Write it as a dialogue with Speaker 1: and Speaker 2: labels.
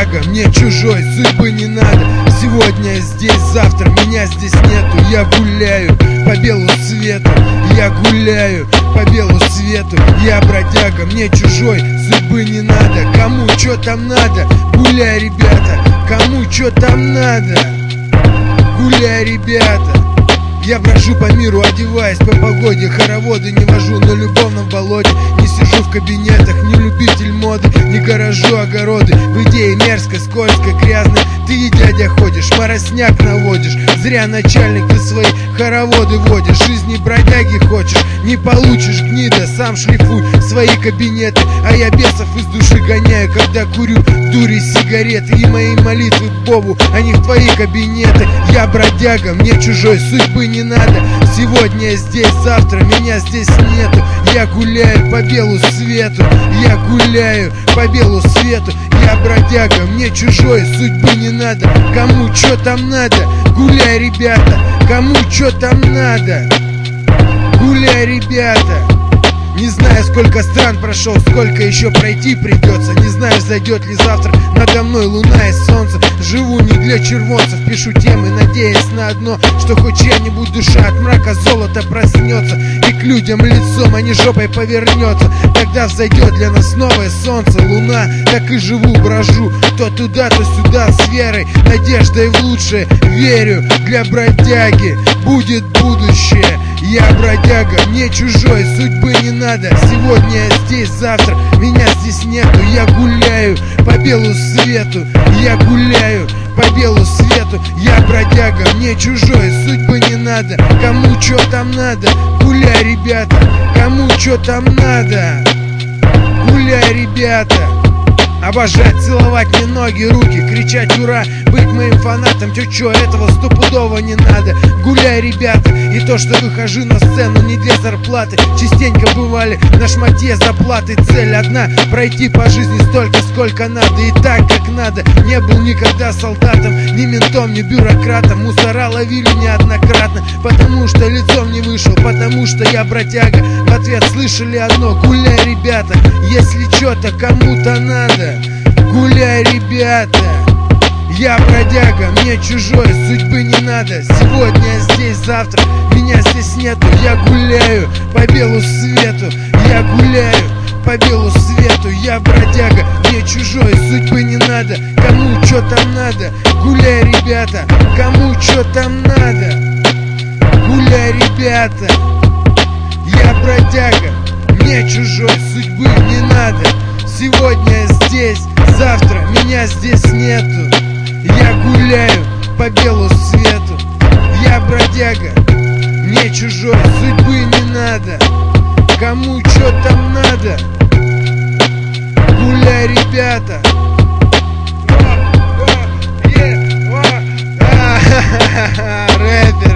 Speaker 1: бродяга, мне чужой судьбы не надо. Сегодня здесь, завтра меня здесь нету. Я гуляю по белу свету, я гуляю по белу свету. Я бродяга, мне чужой судьбы не надо. Кому чё там надо? Гуляй, ребята. Кому чё там надо? Гуляй, ребята. Я брожу по миру, одеваясь по погоде. Хороводы не вожу на любовном болоте. Не сижу в кабинетах, не любитель моды. Не горожу огороды, в идее мерзко, скользко, грязно. Ты и дядя ходишь, моросняк наводишь. Зря, начальник, ты свои хороводы водишь. Жизни бродяги хочешь, не получишь, гнида. Сам шлифуй свои кабинеты, а я бесов из души гоняю, когда курю дури сигареты. И мои молитвы к Богу, а не в твои кабинеты. Я бродяга, мне чужой судьбы не надо. Сегодня здесь, завтра меня здесь нету. Я гуляю по белу свету, я гуляю по белу свету. Я бродяга, мне чужой судьбы не надо. Кому чё там надо? Гуляй, ребята. Кому чё там надо? Гуляй, ребята. Не знаю, сколько стран прошел, сколько еще пройти придется. Не знаю, зайдет ли завтра надо мной луна и солнце. Живу не для червонцев, пишу темы, надеясь на одно, что хоть чья-нибудь душа от мрака золота проснется и к людям лицом, а не жопой повернется. Тогда взойдет для нас новое солнце, луна. Так и живу, брожу, то туда, то сюда, с верой, надеждой в лучшее. Верю, для бродяги будет будущее. Я бродяга, мне чужой судьбы не надо. Сегодня я здесь, завтра меня здесь нету. Я гуляю по белу свету, я гуляю по белу свету. Я бродяга, мне чужой судьбы не надо. Кому чё там надо? Гуляй, ребята. Кому чё там надо? Гуляй, ребята. Обожать, целовать мне ноги, руки, кричать ура, быть моим фанатом, чё, этого стопудово не надо. Гуляй, ребята, и то, что выхожу на сцену не для зарплаты. Частенько бывали на шматье заплаты. Цель одна, пройти по жизни столько, сколько надо. И так, как надо. Не был никогда солдатом, ни ментом, ни бюрократом. Мусора ловили неоднократно, потому что лицом не вышел, потому что я бродяга. В ответ слышали одно: гуляй, ребята, если чё-то кому-то надо. Гуляй, ребята. Я бродяга, мне чужой судьбы не надо. Сегодня я здесь, завтра меня здесь нету. Я гуляю по белу свету, я гуляю по белу свету. Я бродяга, мне чужой судьбы не надо. Кому чё там надо? Гуляй, ребята. Кому чё там надо? Гуляй, ребята. Я бродяга, мне чужой судьбы не надо. Сегодня я здесь, завтра меня здесь нету. Я гуляю по белу свету. Я бродяга, мне чужой судьбы не надо. Кому чё там надо? Гуляй, ребята. Рэпер.